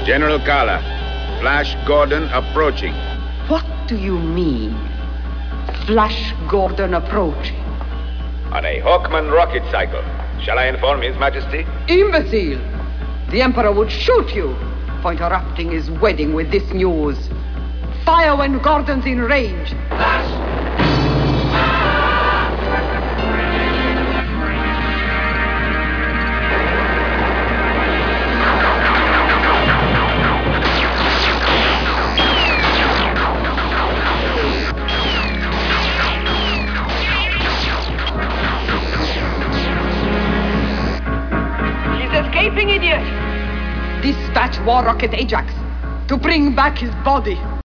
General Kala, Flash Gordon approaching. What do you mean? Flash Gordon approaching? On a Hawkman rocket cycle. Shall I inform His Majesty? Imbecile! The Emperor would shoot you for interrupting his wedding with this news. Fire when Gordon's in range. Escaping, idiot! Dispatch War Rocket Ajax to bring back his body.